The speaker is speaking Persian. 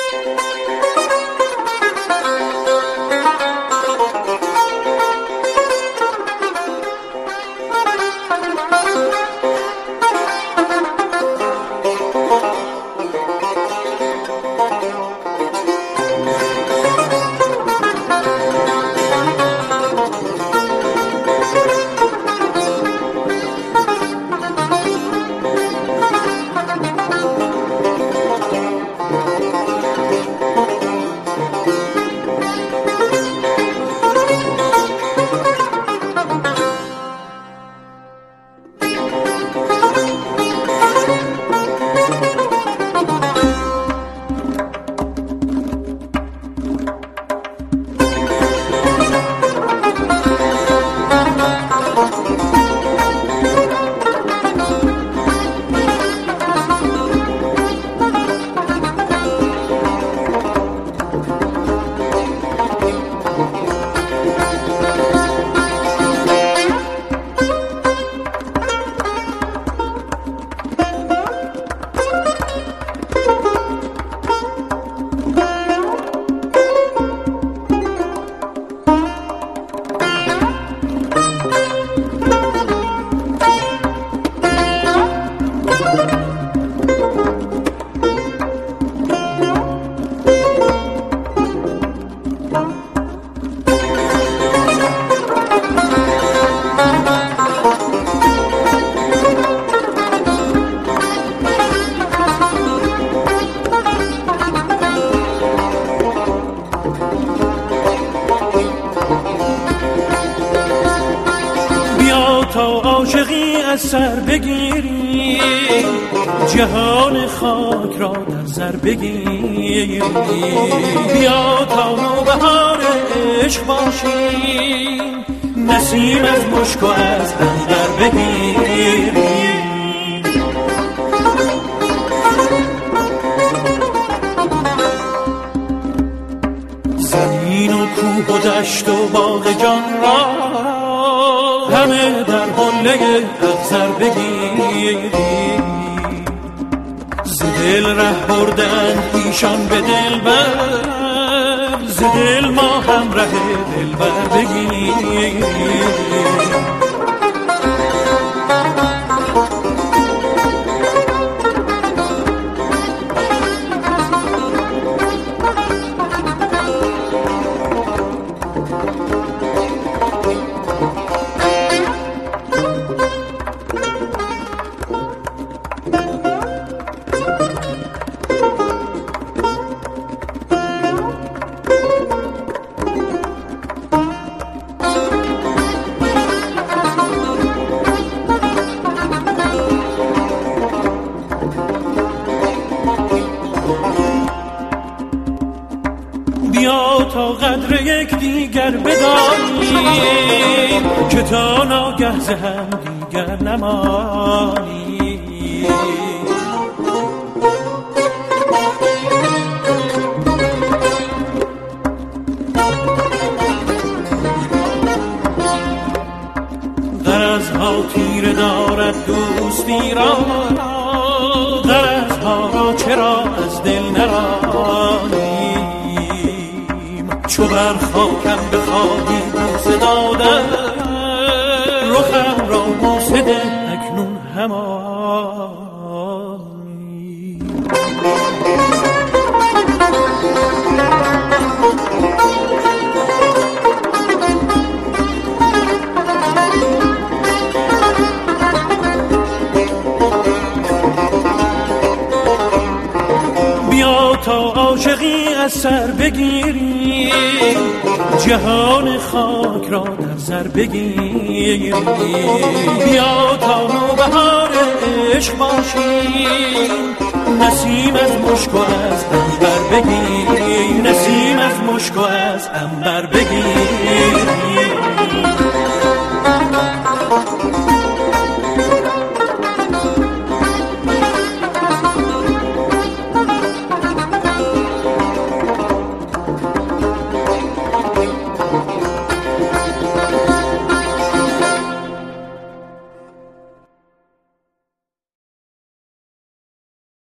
سر بگیری جهان خاک را در سر بگیری، بیا تا نوبهار عشق باشیم، نسیم از مشک و از عنبر بگیری. زمین و کوه و دشت و باغ جان را همه در حله اخضر بگیری، ز دل ره بردن ایشان به دل بر، ز دل ما هم ره دل بر بگیری. بیا تا قدر یک دیگر بدانیم، که تا ناگه ز هم دیگر نمانیم. غرضها تیره دارد دوستی را، غرضها را چرا از دل نرانیم. چو بر خاکم بخواهی بوسه دادن، رخم را بوسه ده اکنون همانی. بیا تا عاشقی از سر بگیری، جهان خاک را در سر بگیری، بیا تا نوبهار عشق باشیم، نسیم از مشک و از عنبر بگیری، نسیم از مشک و از عنبر بگیری.